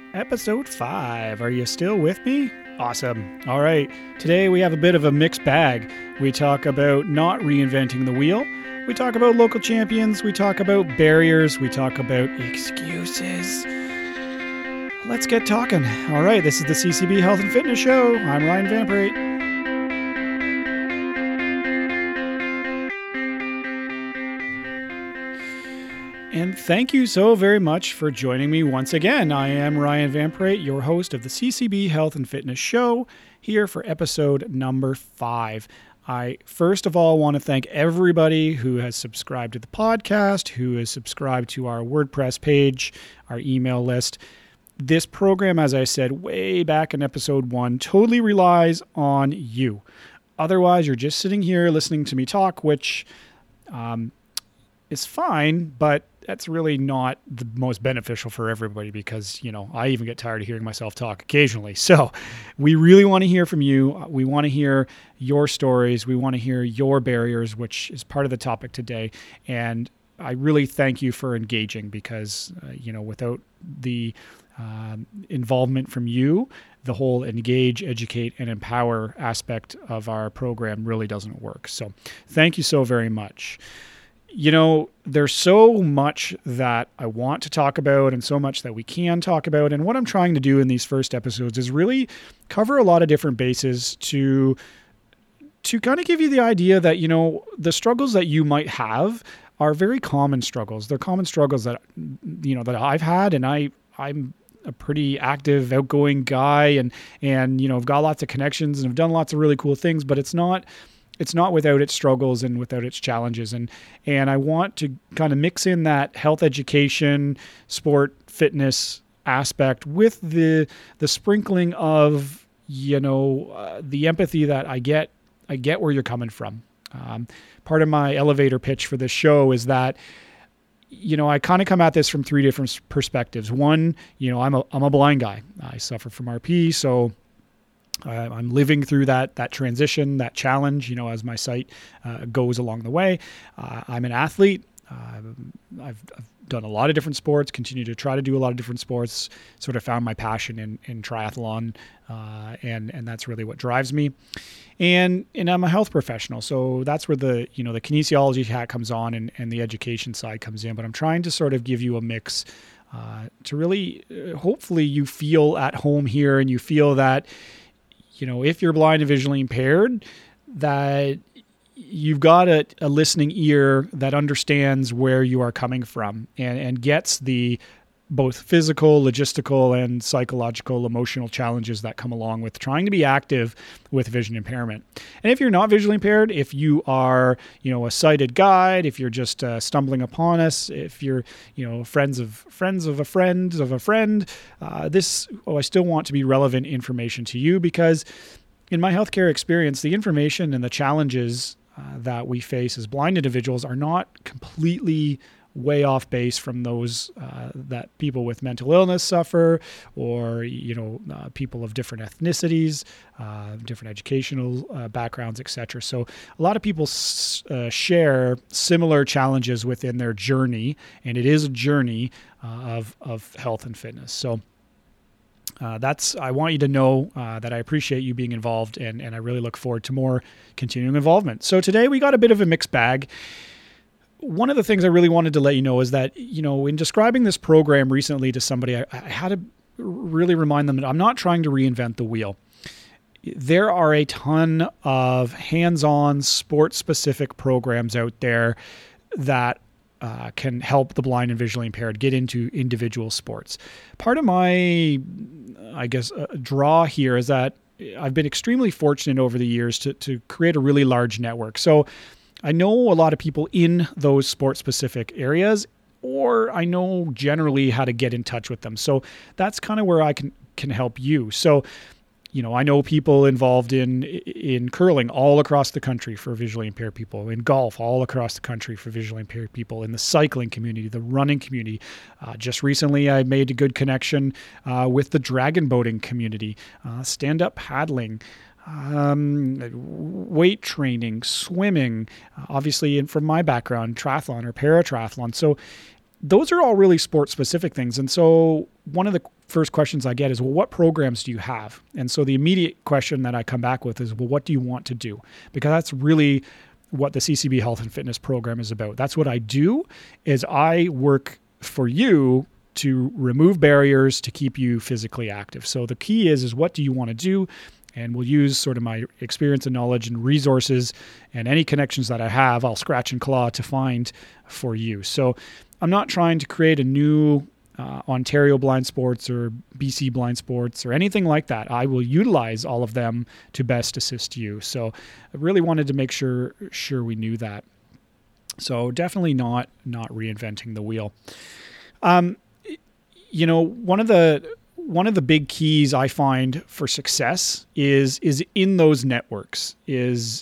Episode 5. Are you still with me? Awesome. All right. Today we have a bit of a mixed bag. We talk about not reinventing the wheel. We talk about local champions. We talk about barriers. We talk about excuses. Let's get talking. All right. This is the CCB Health and Fitness Show. I'm Ryan Vamprate. And thank you so very much for joining me once again. I am Ryan Vamprate, your host of the CCB Health and Fitness Show, here for episode number 5. I first of all want to thank everybody who has subscribed to the podcast, who has subscribed to our WordPress page, our email list. This program, as I said way back in episode 1, totally relies on you. Otherwise, you're just sitting here listening to me talk, which is fine, but that's really not the most beneficial for everybody because, I even get tired of hearing myself talk occasionally. So we really want to hear from you. We want to hear your stories. We want to hear your barriers, which is part of the topic today. And I really thank you for engaging because, without the involvement from you, the whole engage, educate, and empower aspect of our program really doesn't work. So thank you so very much. There's so much that I want to talk about and so much that we can talk about. And what I'm trying to do in these first episodes is really cover a lot of different bases to kind of give you the idea that, the struggles that you might have are very common struggles. They're common struggles that, that I've had, and I'm a pretty active, outgoing guy and I've got lots of connections and I've done lots of really cool things, but it's not without its struggles and without its challenges. And I want to kind of mix in that health education, sport, fitness aspect with the sprinkling of, the empathy that I get where you're coming from. Part of my elevator pitch for this show is that, I kind of come at this from 3 different perspectives. One, I'm a blind guy. I suffer from RP, so I'm living through that transition, that challenge, as my sight goes along the way. I'm an athlete. I've done a lot of different sports, continue to try to do a lot of different sports, sort of found my passion in triathlon, and that's really what drives me. And I'm a health professional, so that's where the kinesiology hat comes on and the education side comes in. But I'm trying to sort of give you a mix to really, hopefully you feel at home here and you feel that, if you're blind and visually impaired, that you've got a listening ear that understands where you are coming from and gets the both physical, logistical, and psychological, emotional challenges that come along with trying to be active with vision impairment. And if you're not visually impaired, if you are, a sighted guide, if you're just stumbling upon us, if you're, friends of a friend, I still want to be relevant information to you because in my healthcare experience, the information and the challenges that we face as blind individuals are not completely way off base from those that people with mental illness suffer, or people of different ethnicities, different educational backgrounds, etc. So a lot of people share similar challenges within their journey, and it is a journey of health and fitness. So I want you to know that I appreciate you being involved, and I really look forward to more continuing involvement. So today we got a bit of a mixed bag. One of the things I really wanted to let you know is that, in describing this program recently to somebody, I had to really remind them that I'm not trying to reinvent the wheel. There are a ton of hands-on sport-specific programs out there that can help the blind and visually impaired get into individual sports. Part of my, draw here is that I've been extremely fortunate over the years to create a really large network. So I know a lot of people in those sport-specific areas, or I know generally how to get in touch with them. So that's kind of where I can help you. So, I know people involved in curling all across the country for visually impaired people, in golf all across the country for visually impaired people, in the cycling community, the running community. Just recently, I made a good connection with the dragon boating community, stand-up paddling, weight training, swimming, obviously, and from my background, triathlon or paratriathlon. So those are all really sport specific things. And so one of the first questions I get is, well, what programs do you have? And so the immediate question that I come back with is, well, what do you want to do? Because that's really what the CCB Health and Fitness program is about. That's what I do, is I work for you to remove barriers to keep you physically active. So the key is what do you want to do? And we'll use sort of my experience and knowledge and resources and any connections that I have, I'll scratch and claw to find for you. So I'm not trying to create a new Ontario Blind Sports or BC Blind Sports or anything like that. I will utilize all of them to best assist you. So I really wanted to make sure we knew that. So definitely not reinventing the wheel. One of the big keys I find for success is in those networks, is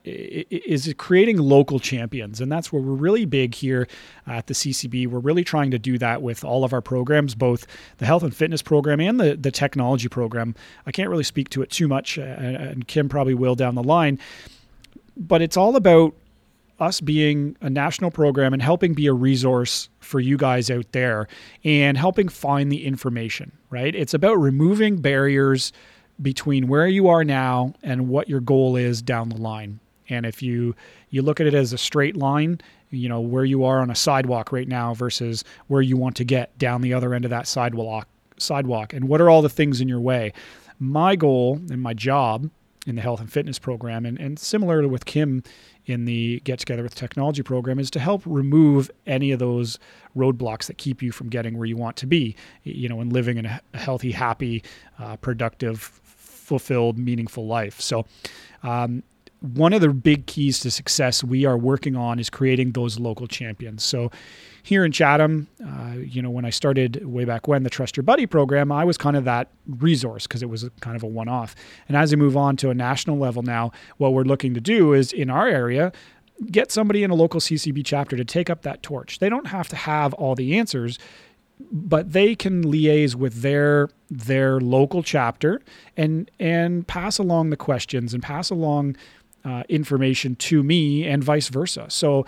creating local champions. And that's where we're really big here at the CCB. We're really trying to do that with all of our programs, both the health and fitness program and the technology program. I can't really speak to it too much, and Kim probably will down the line, but it's all about us being a national program and helping be a resource for you guys out there and helping find the information, right? It's about removing barriers between where you are now and what your goal is down the line. And if you look at it as a straight line, where you are on a sidewalk right now versus where you want to get down the other end of that sidewalk, and what are all the things in your way? My goal and my job in the health and fitness program, and similar with Kim in the Get Together with Technology program, is to help remove any of those roadblocks that keep you from getting where you want to be, and living in a healthy, happy, productive, fulfilled, meaningful life. So one of the big keys to success we are working on is creating those local champions. So here in Chatham, when I started way back when the Trust Your Buddy program, I was kind of that resource because it was kind of a one-off. And as we move on to a national level now, what we're looking to do is in our area, get somebody in a local CCB chapter to take up that torch. They don't have to have all the answers, but they can liaise with their local chapter and pass along the questions and pass along information to me and vice versa. So,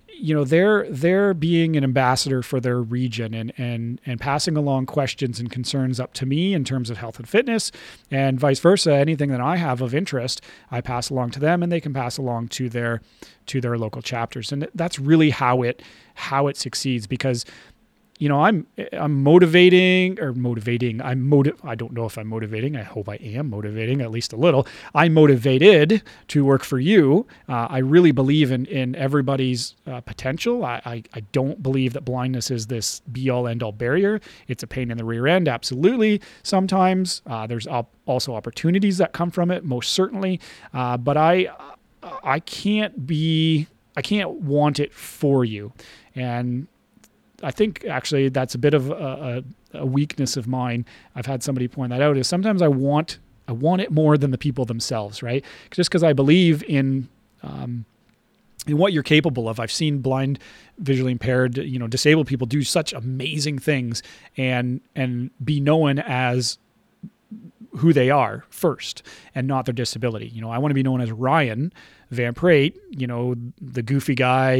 they're being an ambassador for their region and passing along questions and concerns up to me in terms of health and fitness, and vice versa. Anything that I have of interest, I pass along to them and they can pass along to their local chapters. And that's really how it succeeds, because I'm motivating. I don't know if I'm motivating. I hope I am motivating at least a little. I'm motivated to work for you. I really believe in everybody's potential. I don't believe that blindness is this be-all, end-all barrier. It's a pain in the rear end, absolutely. Sometimes there's also opportunities that come from it, most certainly. But I can't want it for you. And I think actually that's a bit of a weakness of mine. I've had somebody point that out, is sometimes I want it more than the people themselves, right? Just because I believe in what you're capable of. I've seen blind, visually impaired, disabled people do such amazing things and be known as who they are first and not their disability. I want to be known as Ryan Van Prate, the goofy guy,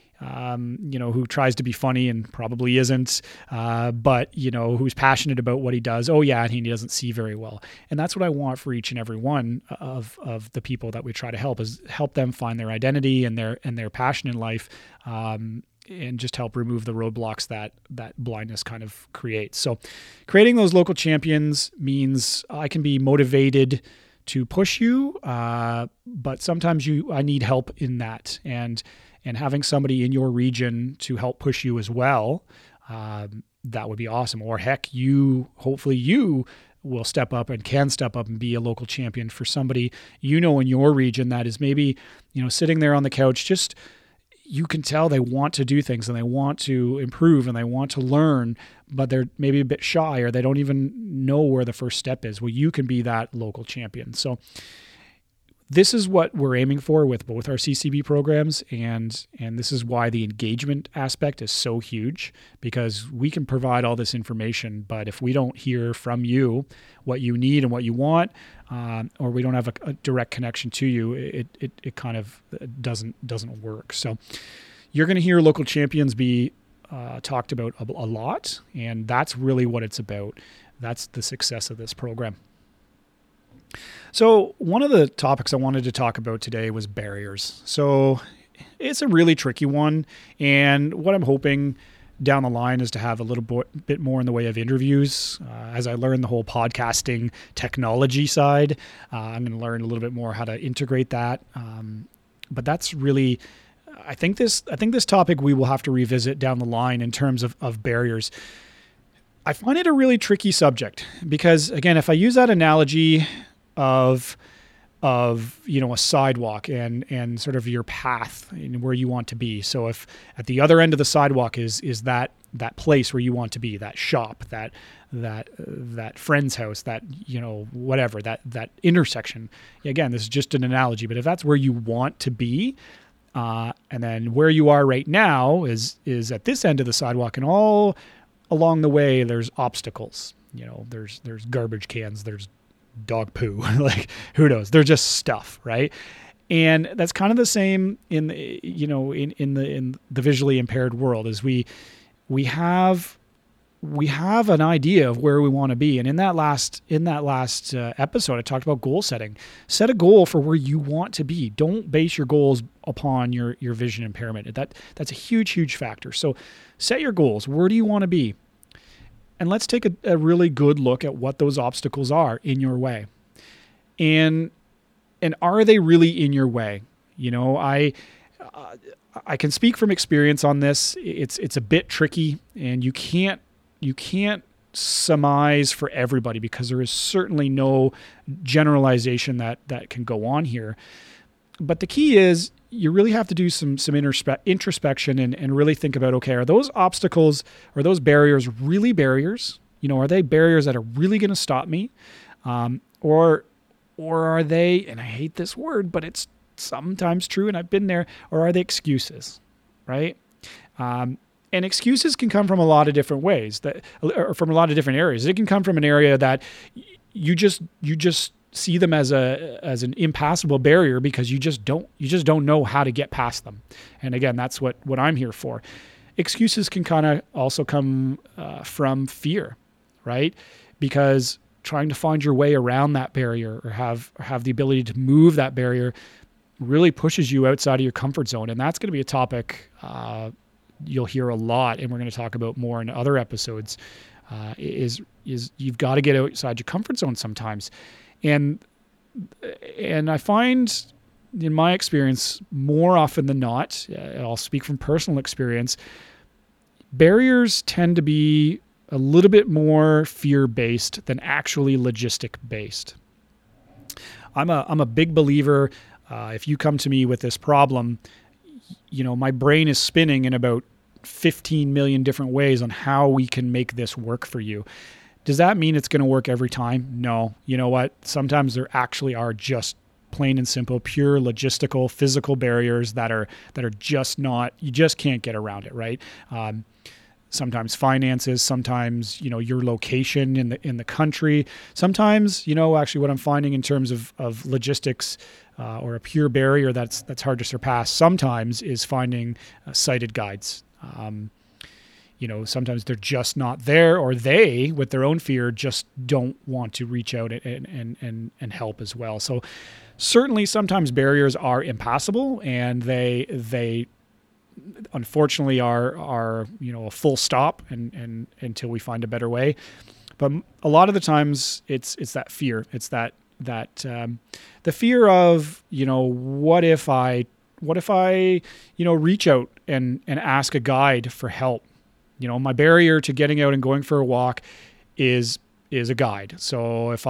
who tries to be funny and probably isn't, but, who's passionate about what he does. Oh yeah, and he doesn't see very well. And that's what I want for each and every one of the people that we try to help, is help them find their identity and their passion in life, and just help remove the roadblocks that blindness kind of creates. So creating those local champions means I can be motivated to push you, but sometimes I need help in that. And having somebody in your region to help push you as well, that would be awesome. Or heck, hopefully you will step up and can step up and be a local champion for somebody in your region that is maybe, sitting there on the couch, just, you can tell they want to do things and they want to improve and they want to learn, but they're maybe a bit shy or they don't even know where the first step is. Well, you can be that local champion. So this is what we're aiming for with both our CCB programs, and this is why the engagement aspect is so huge, because we can provide all this information, but if we don't hear from you what you need and what you want, or we don't have a direct connection to you, it kind of doesn't work. So you're going to hear local champions be talked about a lot, and that's really what it's about. that's the success of this program. So one of the topics I wanted to talk about today was barriers. So it's a really tricky one. And what I'm hoping down the line is to have a little bit more in the way of interviews. As I learn the whole podcasting technology side, I'm going to learn a little bit more how to integrate that. But that's really, I think this topic we will have to revisit down the line in terms of barriers. I find it a really tricky subject because, again, if I use that analogy of a sidewalk and sort of your path and where you want to be. So if at the other end of the sidewalk is that place where you want to be, that shop, that friend's house, that whatever, that intersection. Again, this is just an analogy, but if that's where you want to be, and then where you are right now is at this end of the sidewalk, and all along the way there's obstacles. There's garbage cans, there's dog poo, like who knows? They're just stuff, right? And that's kind of the same in the visually impaired world. Is we have an idea of where we want to be, and in that last episode, I talked about goal setting. Set a goal for where you want to be. Don't base your goals upon your vision impairment. That's a huge factor. So set your goals. Where do you want to be? And let's take a really good look at what those obstacles are in your way. And are they really in your way? I can speak from experience on this. It's a bit tricky, and you can't surmise for everybody because there is certainly no generalization that can go on here. But the key is you really have to do some introspection and really think about, okay, are those obstacles or those barriers really barriers? Are they barriers that are really going to stop me? Or are they, and I hate this word, but it's sometimes true, and I've been there, or are they excuses, right? And excuses can come from a lot of different ways, or from a lot of different areas. It can come from an area that you just see them as an impassable barrier because you just don't know how to get past them. And again, that's what I'm here for. Excuses can kind of also come from fear, right? Because trying to find your way around that barrier or have the ability to move that barrier really pushes you outside of your comfort zone. And that's going to be a topic you'll hear a lot, and we're going to talk about more in other episodes, is you've got to get outside your comfort zone sometimes. And I find, in my experience, more often than not, I'll speak from personal experience, barriers tend to be a little bit more fear-based than actually logistic-based. I'm a big believer. If you come to me with this problem, my brain is spinning in about 15 million different ways on how we can make this work for you. Does that mean it's going to work every time? No. You know what? Sometimes there actually are just plain and simple, pure logistical, physical barriers that are just not, you just can't get around it, right? Sometimes finances, sometimes, your location in the country. Sometimes, actually what I'm finding in terms of logistics or a pure barrier that's hard to surpass sometimes is finding sighted guides. Sometimes they're just not there, or they, with their own fear, just don't want to reach out and help as well. So certainly sometimes barriers are impassable, and they unfortunately are a full stop and until we find a better way. But a lot of the times it's that fear. It's that the fear of, what if I reach out and ask a guide for help. My barrier to getting out and going for a walk is a guide. So if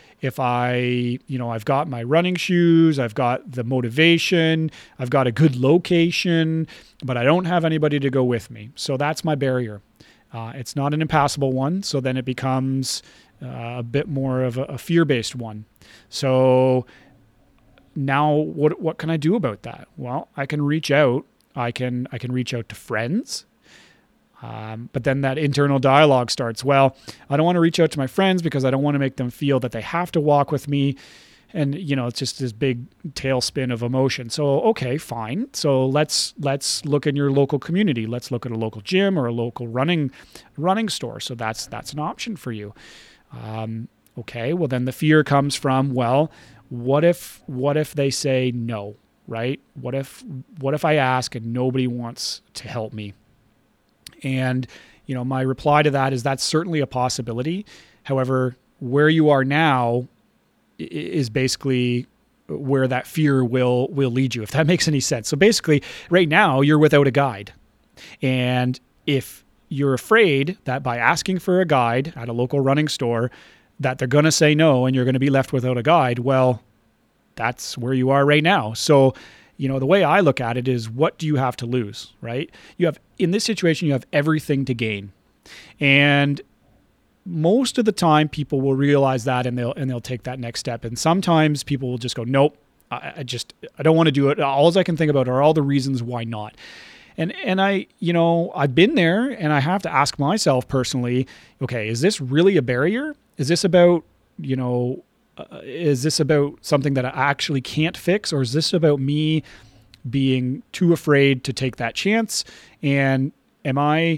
I've got my running shoes, I've got the motivation, I've got a good location, but I don't have anybody to go with me. So that's my barrier. It's not an impassable one. So then it becomes a bit more of a fear-based one. So now what can I do about that? Well, I can reach out. I can reach out to friends. But then that internal dialogue starts. Well, I don't want to reach out to my friends because I don't want to make them feel that they have to walk with me. And, it's just this big tailspin of emotion. So, okay, fine. So let's look in your local community. Let's look at a local gym or a local running store. So that's an option for you. Okay, well then the fear comes from, well, what if they say no, right? What if I ask and nobody wants to help me? And, my reply to that is that's certainly a possibility. However, where you are now is basically where that fear will lead you, if that makes any sense. So basically, right now, you're without a guide. And if you're afraid that by asking for a guide at a local running store, that they're going to say no and you're going to be left without a guide, well, that's where you are right now. So, the way I look at it is, what do you have to lose, right? In this situation, you have everything to gain. And most of the time people will realize that and they'll take that next step. And sometimes people will just go, nope, I don't want to do it. All I can think about are all the reasons why not. And I've been there, and I have to ask myself personally, okay, is this really a barrier? Is this about, is this about something that I actually can't fix? Or is this about me being too afraid to take that chance? And am I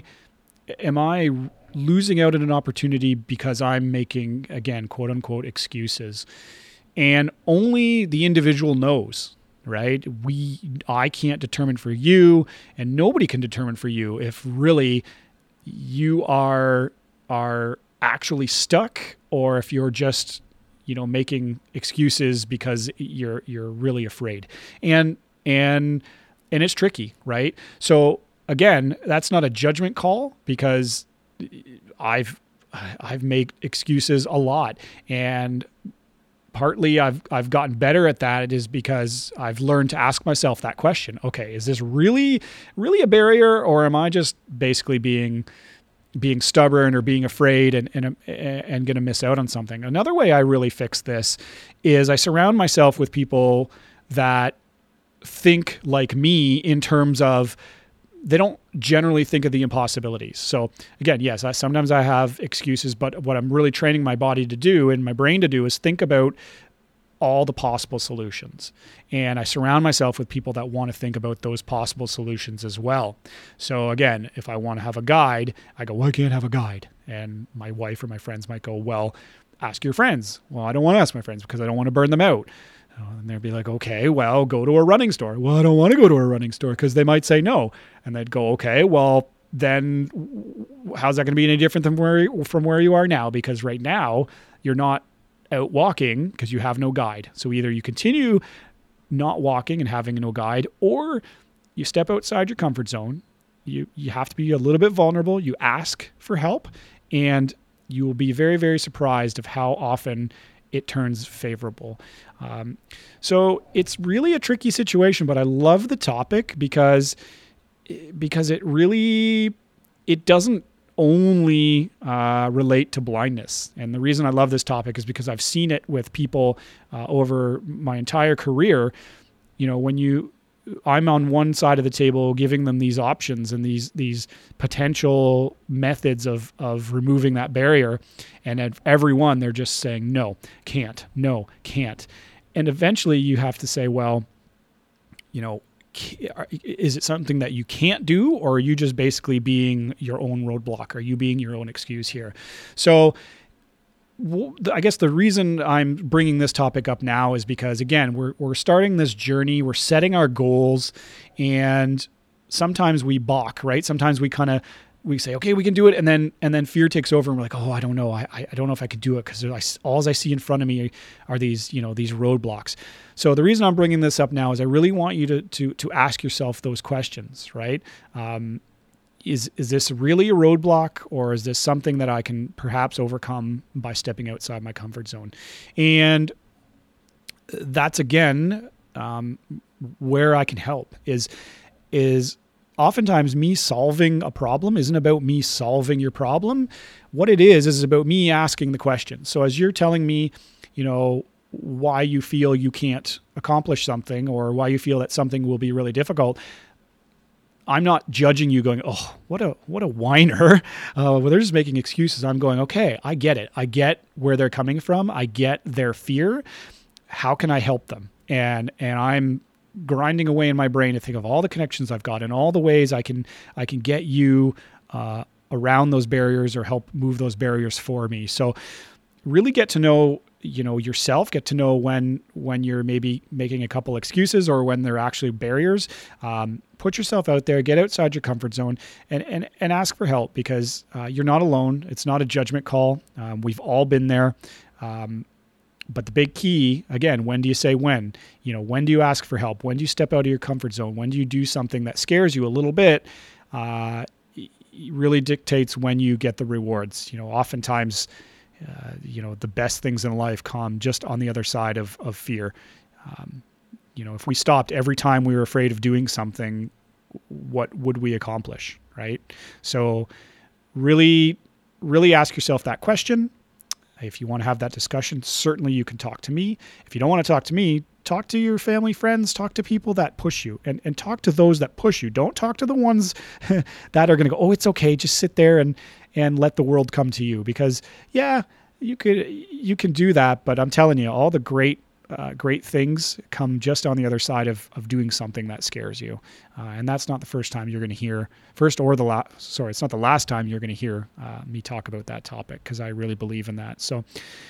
losing out on an opportunity because I'm making, again, quote unquote, excuses? And only the individual knows, right? I can't determine for you, and nobody can determine for you if really you are actually stuck, or if you're just, making excuses because you're really afraid. And it's tricky, right? So again, that's not a judgment call, because I've made excuses a lot, and partly I've gotten better at that. It is because I've learned to ask myself that question. Okay, is this really a barrier, or am I just basically being stubborn or being afraid and going to miss out on something? Another way I really fix this is I surround myself with people that think like me, in terms of they don't generally think of the impossibilities. So again, yes, sometimes I have excuses, but what I'm really training my body to do and my brain to do is think about all the possible solutions. And I surround myself with people that want to think about those possible solutions as well. So again, if I want to have a guide, I go, well, I can't have a guide. And my wife or my friends might go, well, ask your friends. Well, I don't want to ask my friends because I don't want to burn them out. And they'd be like, okay, well, go to a running store. Well, I don't want to go to a running store because they might say no. And they'd go, okay, well, then how's that going to be any different than from where you are now? Because right now you're not out walking because you have no guide. So either you continue not walking and having no guide, or you step outside your comfort zone. You have to be a little bit vulnerable. You ask for help, and you will be very, very surprised of how often it turns favorable. So it's really a tricky situation, but I love the topic because it doesn't only relate to blindness. And the reason I love this topic is because I've seen it with people over my entire career. When I'm on one side of the table giving them these options and these potential methods of removing that barrier, and at every one they're just saying no, can't. And eventually you have to say, well, is it something that you can't do, or are you just basically being your own roadblock? Are you being your own excuse here? So I guess the reason I'm bringing this topic up now is because, again, we're starting this journey, we're setting our goals, and sometimes we balk, right? Sometimes we say, okay, we can do it. And then fear takes over and we're like, oh, I don't know. I don't know if I could do it because all I see in front of me are these roadblocks. So the reason I'm bringing this up now is I really want you to ask yourself those questions, right? Is this really a roadblock, or is this something that I can perhaps overcome by stepping outside my comfort zone? And that's, again, where I can help is oftentimes me solving a problem isn't about me solving your problem. What it is about me asking the question. So as you're telling me, why you feel you can't accomplish something, or why you feel that something will be really difficult, I'm not judging you going, oh, what a whiner. Well, they're just making excuses. I'm going, okay, I get it. I get where they're coming from. I get their fear. how can I help them? And I'm grinding away in my brain to think of all the connections I've got and all the ways I can get you around those barriers or help move those barriers for me. So really get to know, yourself, get to know when you're maybe making a couple excuses or when they're actually barriers. Put yourself out there, get outside your comfort zone and ask for help, because you're not alone. It's not a judgment call. We've all been there. But the big key, again, when do you say when? When do you ask for help? When do you step out of your comfort zone? When do you do something that scares you a little bit? It really dictates when you get the rewards. Oftentimes, the best things in life come just on the other side of fear. If we stopped every time we were afraid of doing something, what would we accomplish, right? So really, really ask yourself that question. If you want to have that discussion, certainly you can talk to me. If you don't want to talk to me, talk to your family, friends, talk to people that push you, and talk to those that push you. Don't talk to the ones that are going to go, oh, it's okay, just sit there and let the world come to you. Because yeah, you can do that, but I'm telling you, all the great things come just on the other side of doing something that scares you. And that's not the first time you're going to hear, it's not the last time you're going to hear me talk about that topic, because I really believe in that. So,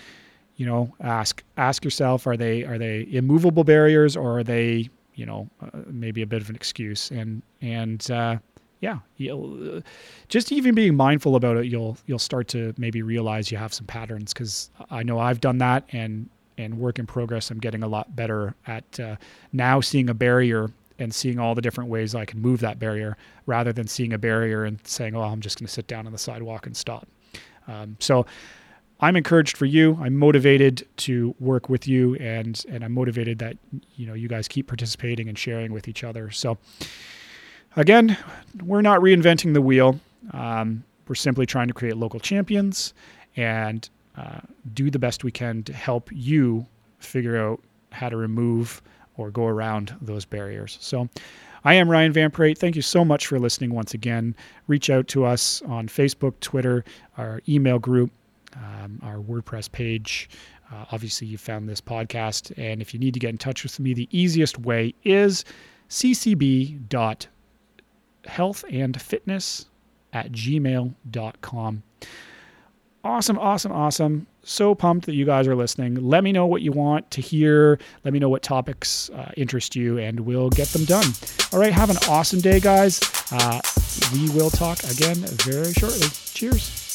ask yourself, are they immovable barriers, or are they, maybe a bit of an excuse? Yeah, you'll just even being mindful about it, you'll start to maybe realize you have some patterns, because I know I've done that, and work in progress. I'm getting a lot better at now seeing a barrier and seeing all the different ways I can move that barrier, rather than seeing a barrier and saying, oh, I'm just going to sit down on the sidewalk and stop. So I'm encouraged for you. I'm motivated to work with you, and I'm motivated that, you guys keep participating and sharing with each other. So again, we're not reinventing the wheel. We're simply trying to create local champions and do the best we can to help you figure out how to remove or go around those barriers. So I am Ryan Van Prate. Thank you so much for listening once again. Reach out to us on Facebook, Twitter, our email group, our WordPress page. Obviously, you found this podcast. And if you need to get in touch with me, the easiest way is ccb.healthandfitness@gmail.com. Awesome. So pumped that you guys are listening. Let me know what you want to hear. Let me know what topics interest you, and we'll get them done. All right, have an awesome day, guys. We will talk again very shortly. Cheers.